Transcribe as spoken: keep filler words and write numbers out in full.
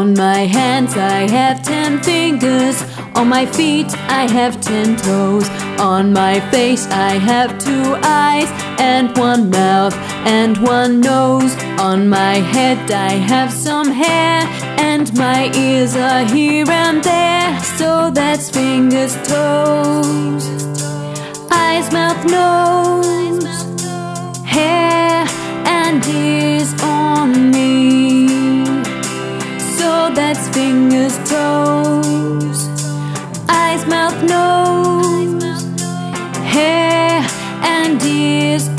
On my hands I have ten fingers, on my feet I have ten toes, on my face I have two eyes, and one mouth, and one nose. On my head I have some hair, and my ears are here and there. So that's fingers, toes, eyes, mouth, nose, hair and ears on me. So that's fingers, toes, eyes, mouth, nose, hair and ears